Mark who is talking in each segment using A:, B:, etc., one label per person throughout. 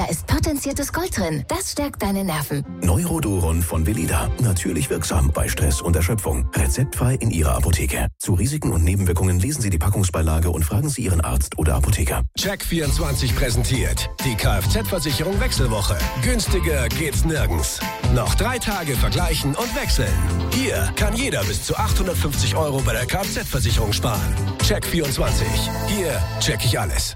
A: ist potenziertes Gold drin. Das stärkt deine Nerven.
B: Neurodoron von Veleda. Natürlich wirksam bei Stress und Erschöpfung. Rezeptfrei in Ihrer Apotheke. Zu Risiken und Nebenwirkungen lesen Sie die Packungsbeilage und fragen Sie Ihren Arzt oder Apotheker.
C: Check24 präsentiert die Kfz-Versicherung Wechselwoche. Günstiger geht's nirgends. Noch 3 Tage vergleichen und wechseln. Hier kann jeder bis zu 850 € bei der Kfz-Versicherung sparen. Check24. Hier check ich alles.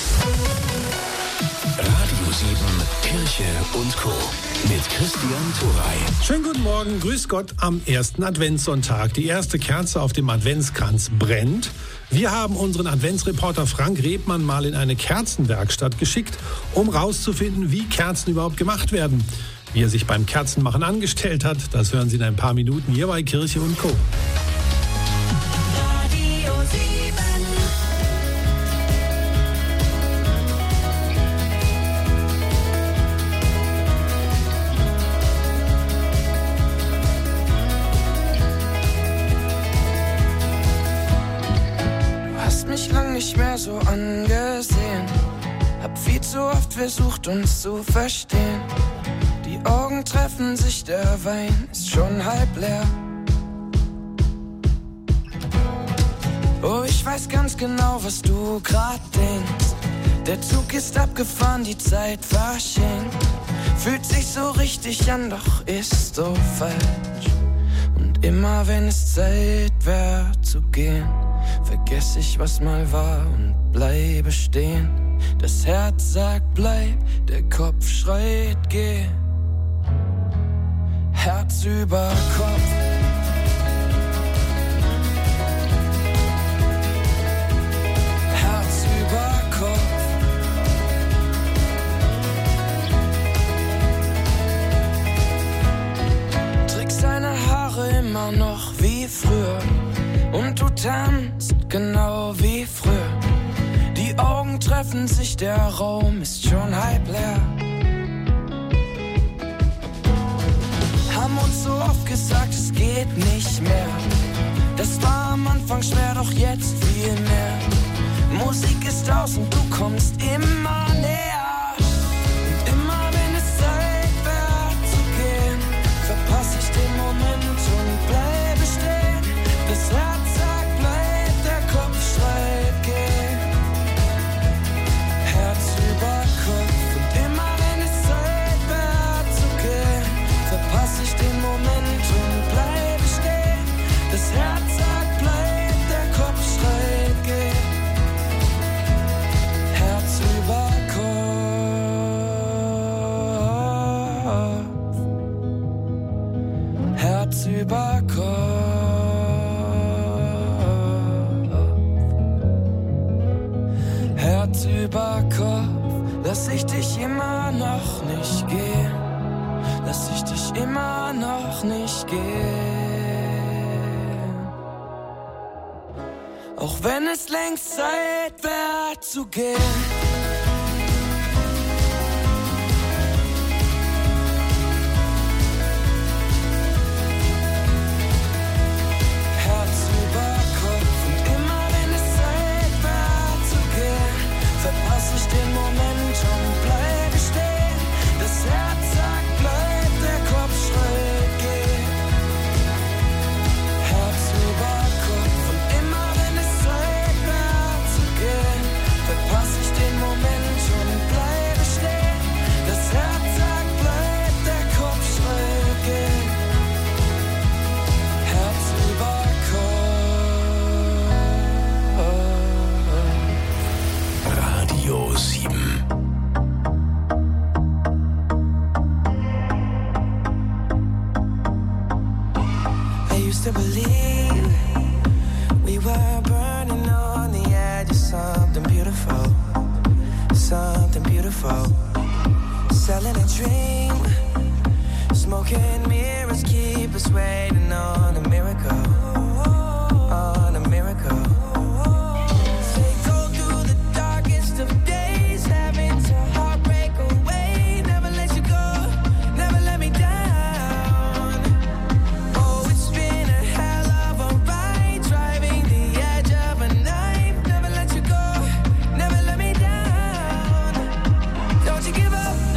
B: Radio 7, Kirche und Co. mit Christian Thuray.
D: Schönen guten Morgen, grüß Gott am ersten Adventssonntag. Die erste Kerze auf dem Adventskranz brennt. Wir haben unseren Adventsreporter Frank Rebmann mal in eine Kerzenwerkstatt geschickt, um rauszufinden, wie Kerzen überhaupt gemacht werden. Wie er sich beim Kerzenmachen angestellt hat, das hören Sie in ein paar Minuten hier bei Kirche und Co.
E: Nicht mehr so angesehen, hab viel zu oft versucht uns zu verstehen. Die Augen treffen sich, der Wein ist schon halb leer. Oh, ich weiß ganz genau, was du grad denkst. Der Zug ist abgefahren, die Zeit verschenkt. Fühlt sich so richtig an, doch ist so falsch. Und immer wenn es Zeit wär zu gehen, vergess ich, was mal war und bleibe stehen. Das Herz sagt bleib, der Kopf schreit geh. Herz über Kopf. Herz über Kopf. Trägst deine Haare immer noch wie früher. Und du tanzt genau wie früher. Die Augen treffen sich, der Raum ist schon halb leer. Haben uns so oft gesagt, es geht nicht mehr. Das war am Anfang schwer, doch jetzt viel mehr. Musik ist aus und du kommst immer näher. Und immer wenn es Zeit wär zu gehen, verpass ich den Moment und bleibe stehen. Das Herz sagt bleib, der Kopf schreit geh. Herz über Kopf. Und immer wenn es Zeit wär zu gehen, verpass ich den Moment und bleibe stehen. Das Herz sagt bleib, der Kopf schreit geh. Herz über Kopf. Herz über Kopf. Herz über Kopf, lass ich dich immer noch nicht gehen, lass ich dich immer noch nicht gehen. Auch wenn es längst Zeit wär zu gehen. Ich den Moment und bleibe stehen. Das Herz sagt bleib, der Kopf schreit geh. Herz über Kopf. Und immer wenn es Zeit wär zu gehen, verpass ich den Moment und bleibe stehen. Das Herz sagt bleib, der Kopf schreit geh. Herz über Kopf.
B: Radio 7.
E: I used to believe we were burning on the edge of something beautiful, something beautiful. Selling a dream, smoking mirrors keep us waiting on a miracle, on a miracle. Don't you give up.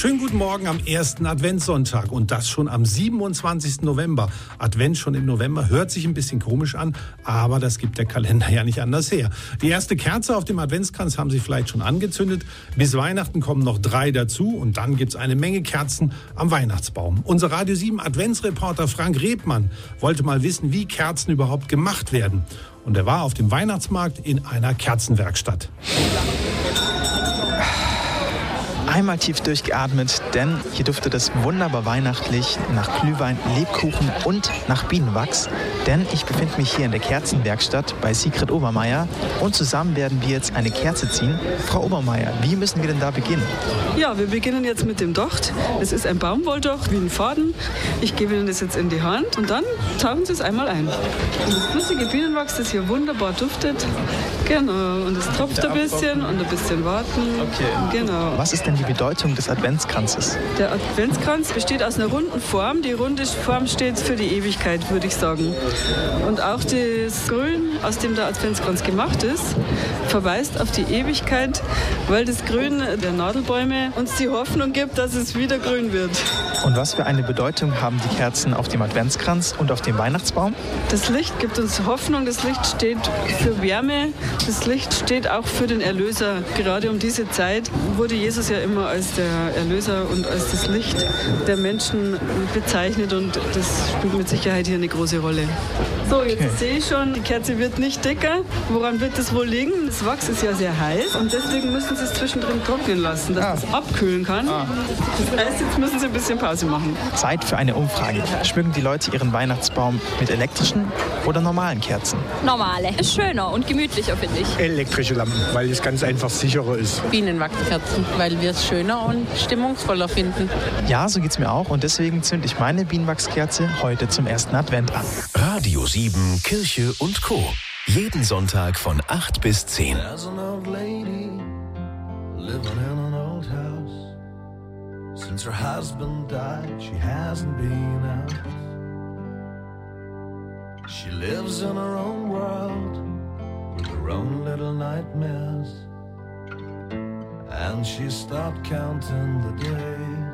D: Schönen guten Morgen am ersten Adventssonntag und das schon am 27. November. Advent schon im November hört sich ein bisschen komisch an, aber das gibt der Kalender ja nicht anders her. Die erste Kerze auf dem Adventskranz haben Sie vielleicht schon angezündet. Bis Weihnachten kommen noch 3 dazu und dann gibt's eine Menge Kerzen am Weihnachtsbaum. Unser Radio 7 Adventsreporter Frank Rebmann wollte mal wissen, wie Kerzen überhaupt gemacht werden. Und er war auf dem Weihnachtsmarkt in einer Kerzenwerkstatt.
F: Einmal tief durchgeatmet, denn hier duftet es wunderbar weihnachtlich nach Glühwein, Lebkuchen und nach Bienenwachs. Denn ich befinde mich hier in der Kerzenwerkstatt bei Sigrid Obermeier und zusammen werden wir jetzt eine Kerze ziehen. Frau Obermeier, wie müssen wir denn da beginnen?
G: Ja, wir beginnen jetzt mit dem Docht. Es ist ein Baumwolldocht wie ein Faden. Ich gebe Ihnen das jetzt in die Hand und dann tauchen Sie es einmal ein. Und das flüssige Bienenwachs, das hier wunderbar duftet. Genau, und es tropft ein bisschen und ein bisschen warten.
F: Okay.
G: Genau.
F: Was ist denn die Bedeutung des Adventskranzes?
G: Der Adventskranz besteht aus einer runden Form. Die runde Form steht für die Ewigkeit, würde ich sagen. Und auch das Grün, aus dem der Adventskranz gemacht ist, verweist auf die Ewigkeit, weil das Grün der Nadelbäume uns die Hoffnung gibt, dass es wieder grün wird.
F: Und was für eine Bedeutung haben die Kerzen auf dem Adventskranz und auf dem Weihnachtsbaum?
G: Das Licht gibt uns Hoffnung, das Licht steht für Wärme, das Licht steht auch für den Erlöser. Gerade um diese Zeit wurde Jesus ja immer als der Erlöser und als das Licht der Menschen bezeichnet und das spielt mit Sicherheit hier eine große Rolle. So, jetzt sehe ich schon, die Kerze wird nicht dicker. Woran wird das wohl liegen? Das Wachs ist ja sehr heiß und deswegen müssen Sie es zwischendrin trocknen lassen, dass es abkühlen kann. Das heißt, jetzt müssen Sie ein bisschen Pause machen.
F: Zeit für eine Umfrage. Schmücken die Leute ihren Weihnachtsbaum mit elektrischen oder normalen Kerzen?
H: Normale. Ist schöner und gemütlicher, finde ich.
I: Elektrische Lampen, weil es ganz einfach sicherer ist.
J: Bienenwachskerzen, weil wir es schöner und stimmungsvoller finden.
F: Ja, so geht's mir auch und deswegen zünde ich meine Bienenwachskerze heute zum ersten Advent an.
B: Radio 7, Kirche und Co. Jeden Sonntag von 8 bis 10.
E: There's an old lady living in an old house. Since her husband died, she hasn't been out. She lives in her own world with her own little nightmares. And she stopped counting the days.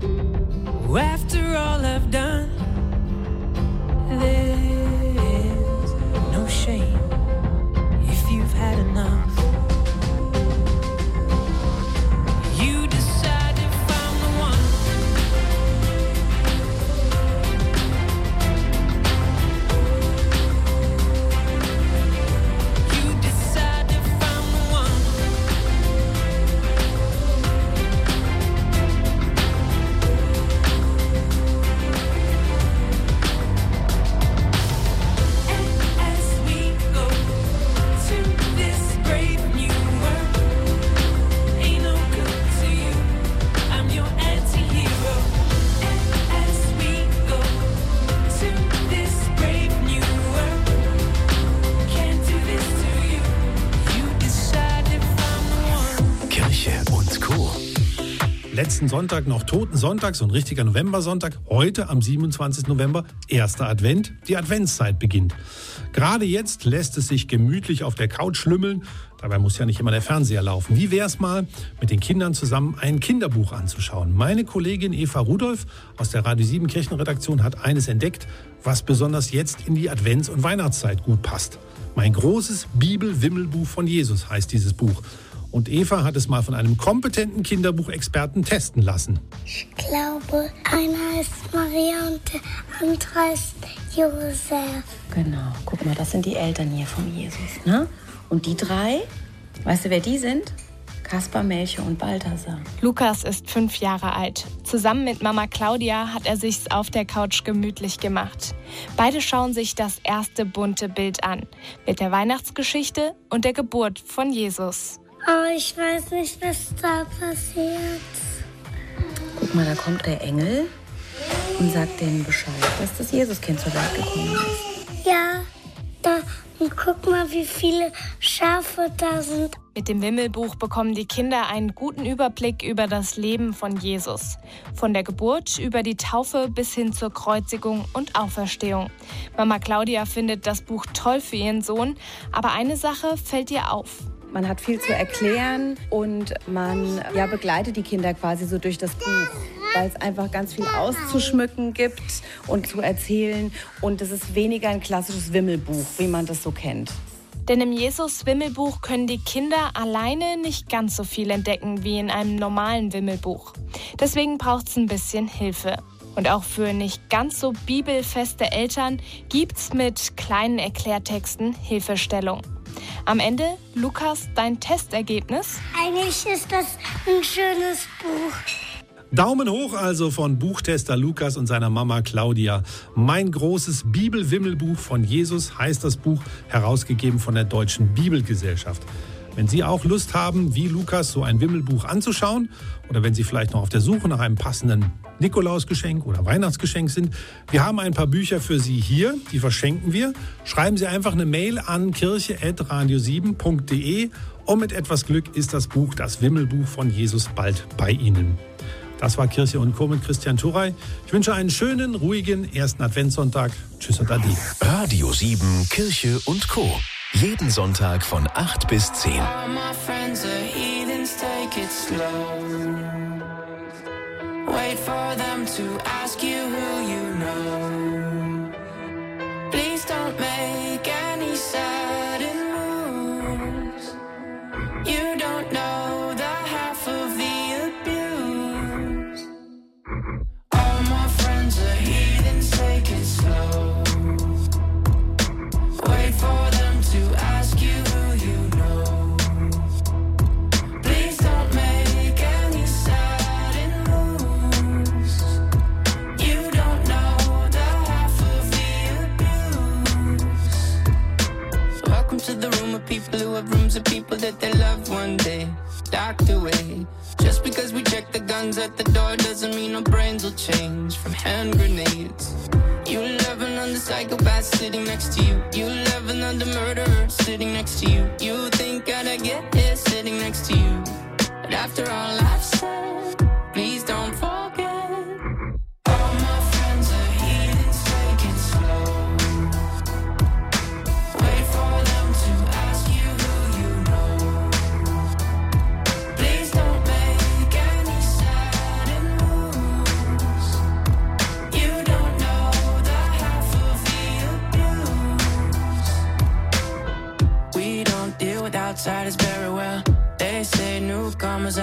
K: After all I've done, there's no shame if you've had enough. You decide to find the one. You decide to find the one.
D: Letzten Sonntag noch Totensonntag, so ein richtiger Novembersonntag. Heute am 27. November, erster Advent, die Adventszeit beginnt. Gerade jetzt lässt es sich gemütlich auf der Couch schlümmeln. Dabei muss ja nicht immer der Fernseher laufen. Wie wär's mal, mit den Kindern zusammen ein Kinderbuch anzuschauen? Meine Kollegin Eva Rudolph aus der Radio 7 Kirchenredaktion hat eines entdeckt, was besonders jetzt in die Advents- und Weihnachtszeit gut passt. Mein großes Bibel-Wimmelbuch von Jesus heißt dieses Buch. Und Eva hat es mal von einem kompetenten Kinderbuchexperten testen lassen.
L: Ich glaube, einer ist Maria und der andere ist Josef.
M: Genau, guck mal, das sind die Eltern hier von Jesus, ne? Und die drei, weißt du, wer die sind? Kaspar, Melchior und Balthasar.
N: Lukas ist 5 Jahre alt. Zusammen mit Mama Claudia hat er sich's auf der Couch gemütlich gemacht. Beide schauen sich das erste bunte Bild an, mit der Weihnachtsgeschichte und der Geburt von Jesus.
L: Aber ich weiß nicht, was da passiert.
M: Guck mal, da kommt der Engel und sagt denen Bescheid, dass das Jesuskind zur Welt gekommen ist.
L: Ja, da, und guck mal, wie viele Schafe da sind.
N: Mit dem Wimmelbuch bekommen die Kinder einen guten Überblick über das Leben von Jesus. Von der Geburt über die Taufe bis hin zur Kreuzigung und Auferstehung. Mama Claudia findet das Buch toll für ihren Sohn, aber eine Sache fällt ihr auf.
M: Man hat viel zu erklären und man begleitet die Kinder quasi so durch das Buch, weil es einfach ganz viel auszuschmücken gibt und zu erzählen. Und es ist weniger ein klassisches Wimmelbuch, wie man das so kennt.
N: Denn im Jesus-Wimmelbuch können die Kinder alleine nicht ganz so viel entdecken wie in einem normalen Wimmelbuch. Deswegen braucht es ein bisschen Hilfe. Und auch für nicht ganz so bibelfeste Eltern gibt's mit kleinen Erklärtexten Hilfestellung. Am Ende, Lukas, dein Testergebnis?
L: Eigentlich ist das ein schönes Buch.
D: Daumen hoch also von Buchtester Lukas und seiner Mama Claudia. Mein großes Bibel-Wimmelbuch von Jesus heißt das Buch, herausgegeben von der Deutschen Bibelgesellschaft. Wenn Sie auch Lust haben, wie Lukas so ein Wimmelbuch anzuschauen oder wenn Sie vielleicht noch auf der Suche nach einem passenden Nikolausgeschenk oder Weihnachtsgeschenk sind, wir haben ein paar Bücher für Sie hier, die verschenken wir. Schreiben Sie einfach eine Mail an kirche@radio7.de und mit etwas Glück ist das Buch, das Wimmelbuch von Jesus, bald bei Ihnen. Das war Kirche und Co. mit Christian Thuray. Ich wünsche einen schönen, ruhigen ersten Adventssonntag. Tschüss und Ade.
B: Radio 7, Kirche und Co. Jeden Sonntag von 8 bis 10.
E: All my friends are heathens, take it slow. Wait for them to ask you who you know. Please don't make any sudden moves. You don't know the half of the abuse. All my friends are heathens, take it slow. Wait for them to ask you who you know. Please don't make any sudden moves. You don't know the half of the abuse. Welcome to the room of people who have rooms of people that they loved one day docked away. Just because we check the guns at the door doesn't mean our brains will change from hand grenades. You love another psychopath sitting next to you. You love another murderer sitting next to you. You think I'd get here sitting next to you. But after all I've said, please don't forget. All my friends are heathens, take it slow. Wait for them to ask you who you know. Please don't make any sudden moves.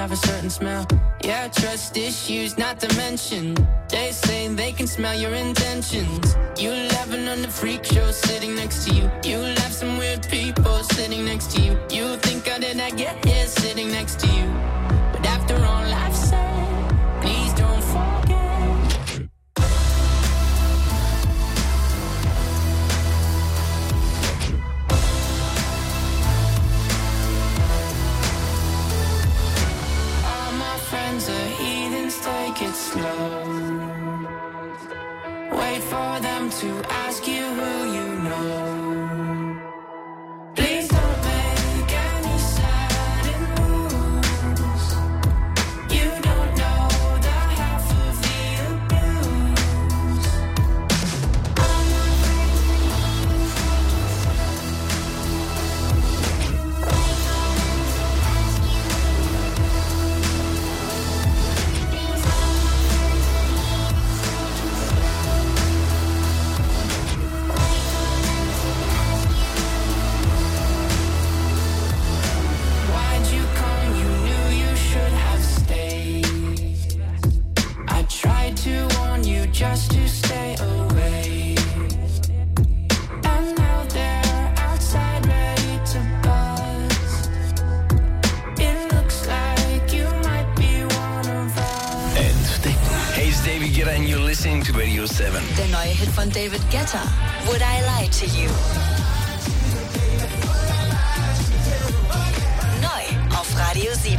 E: have a certain smell. Yeah, trust issues, not to mention. They say they can smell your intentions. You laughing on the freak show sitting next to you. You laugh some weird people sitting next to you. You think how did I get here sitting next to you? But after all I've said, please don't forget. All my friends are heathens, take it slow. Wait for them to ask you who you know. Please don't make any sudden moves. You don't know the half of the abuse. Why'd you come? You knew you should have stayed. I tried to warn you just to stay away. And now they're outside ready to buzz. It looks like you might be one of us.
C: Entdecken. Hey, it's David Guetta and you're listening to Radio 7.
O: Der neue Hit von David Guetta, Would I Lie to You? Neu auf Radio 7.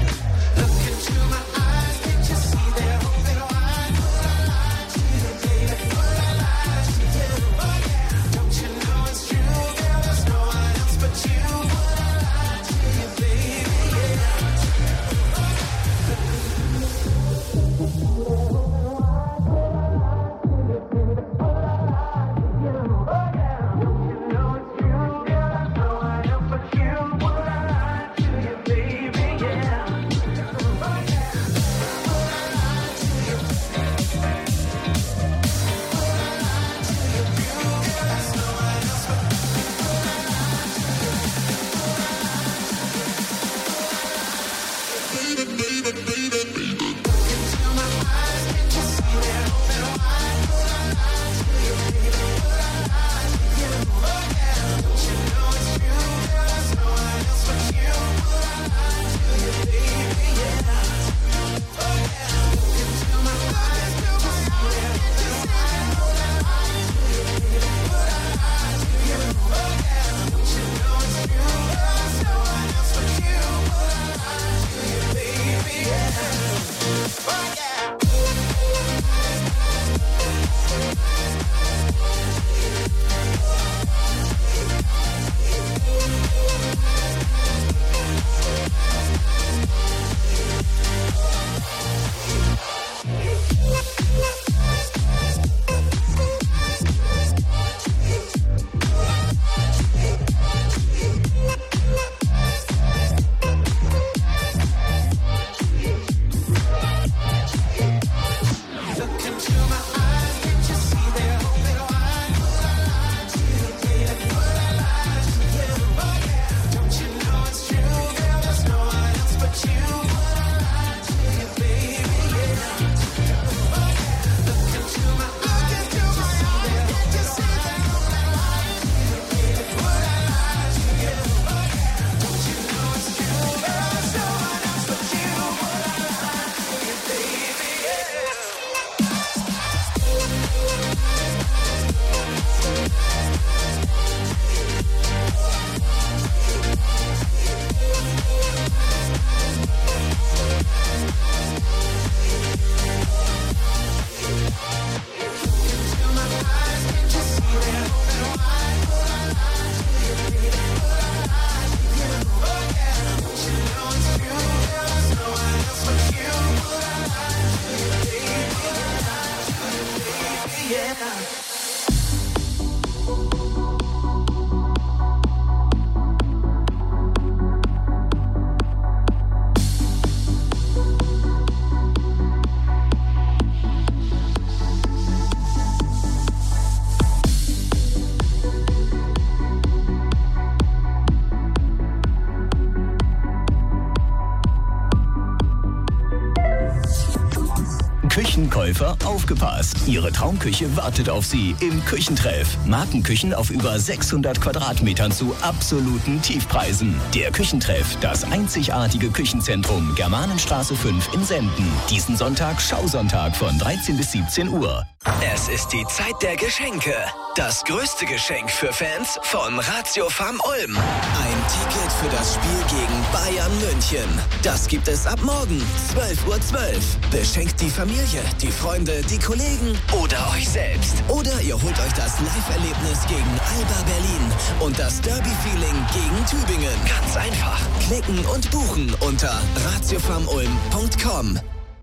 P: Verkäufer, aufgepasst! Ihre Traumküche wartet auf Sie im Küchentreff. Markenküchen auf über 600 Quadratmetern zu absoluten Tiefpreisen. Der Küchentreff, das einzigartige Küchenzentrum Germanenstraße 5 in Senden. Diesen Sonntag Schausonntag von 13 bis 17 Uhr.
C: Es ist die Zeit der Geschenke. Das größte Geschenk für Fans von Ratio Farm Ulm. Ein Ticket für das Spiel gegen Bayern München. Das gibt es ab morgen, 12:12 Uhr. Beschenkt die Familie, die Freunde, die Kollegen oder euch selbst. Oder ihr holt euch das Live-Erlebnis gegen Alba Berlin und das Derby-Feeling gegen Tübingen. Ganz einfach. Klicken und buchen unter ratiofarmulm.com.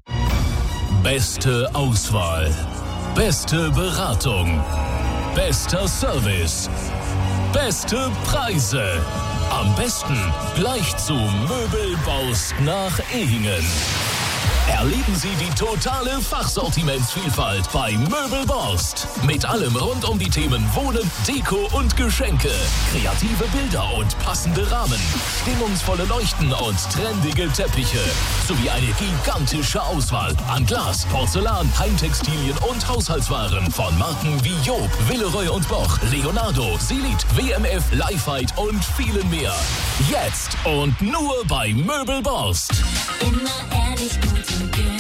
Q: Beste Auswahl. Beste Beratung. Bester Service. Beste Preise. Am besten gleich zu Möbelbaust nach Ehingen. Erleben Sie die totale Fachsortimentsvielfalt bei Möbelborst. Mit allem rund um die Themen Wohnen, Deko und Geschenke. Kreative Bilder und passende Rahmen. Stimmungsvolle Leuchten und trendige Teppiche. Sowie eine gigantische Auswahl an Glas, Porzellan, Heimtextilien und Haushaltswaren. Von Marken wie Job, Villeroy und Boch, Leonardo, Silit, WMF, Lifeite und vielen mehr. Jetzt und nur bei Möbelborst.
O: Immer ehrlich, gut und günstig.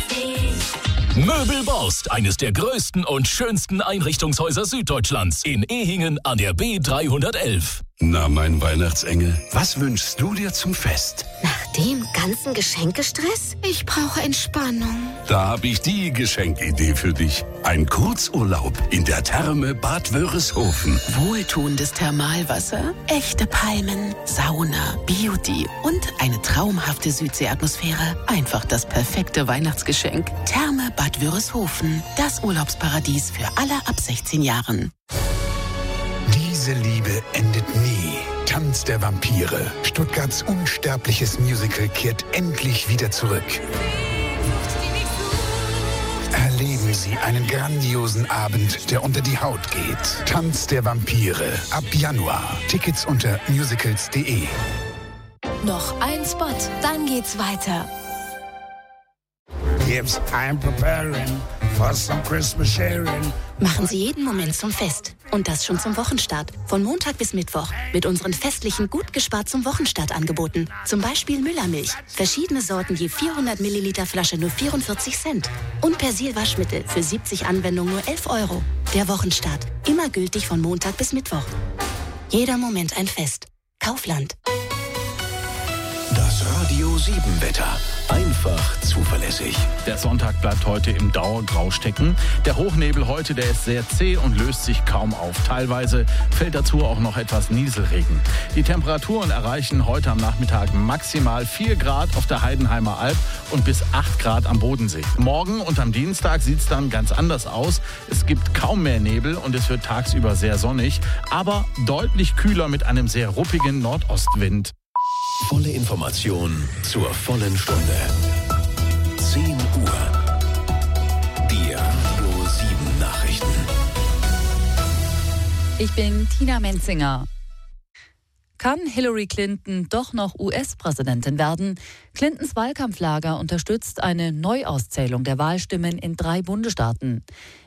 Q: Möbelborst, eines der größten und schönsten Einrichtungshäuser Süddeutschlands. In Ehingen an der B311.
R: Na, mein Weihnachtsengel, was wünschst du dir zum Fest?
A: Nach dem ganzen Geschenkestress? Ich brauche Entspannung.
R: Da habe ich die Geschenkidee für dich. Ein Kurzurlaub in der Therme Bad Wörishofen.
S: Wohltuendes Thermalwasser, echte Palmen, Sauna, Beauty und eine traumhafte Südseeatmosphäre. Einfach das perfekte Weihnachtsgeschenk. Therme Bad Wörishofen, das Urlaubsparadies für alle ab 16 Jahren.
T: Diese Liebe endet nie. Tanz der Vampire. Stuttgarts unsterbliches Musical kehrt endlich wieder zurück. Erleben Sie einen grandiosen Abend, der unter die Haut geht. Tanz der Vampire. Ab Januar. Tickets unter musicals.de.
A: Noch ein Spot, dann geht's weiter.
U: Yes, I'm preparing for some Christmas sharing.
V: Machen Sie jeden Moment zum Fest. Und das schon zum Wochenstart. Von Montag bis Mittwoch. Mit unseren festlichen gut gespart zum Wochenstart angeboten. Zum Beispiel Müllermilch. Verschiedene Sorten je 400 Milliliter Flasche nur 44 Cent. Und Persil Waschmittel für 70 Anwendungen nur 11 Euro. Der Wochenstart. Immer gültig von Montag bis Mittwoch. Jeder Moment ein Fest. Kaufland.
B: Das Radio 7 Wetter. Einfach zuverlässig.
W: Der Sonntag bleibt heute im Dauergrau stecken. Der Hochnebel heute, der ist sehr zäh und löst sich kaum auf. Teilweise fällt dazu auch noch etwas Nieselregen. Die Temperaturen erreichen heute am Nachmittag maximal 4 Grad auf der Heidenheimer Alb und bis 8 Grad am Bodensee. Morgen und am Dienstag sieht es dann ganz anders aus. Es gibt kaum mehr Nebel und es wird tagsüber sehr sonnig, aber deutlich kühler mit einem sehr ruppigen Nordostwind.
B: Volle Information zur vollen Stunde. 10 Uhr. Die Radio 7 Nachrichten.
X: Ich bin Tina Menzinger. Kann Hillary Clinton doch noch US-Präsidentin werden? Clintons Wahlkampflager unterstützt eine Neuauszählung der Wahlstimmen in 3 Bundesstaaten.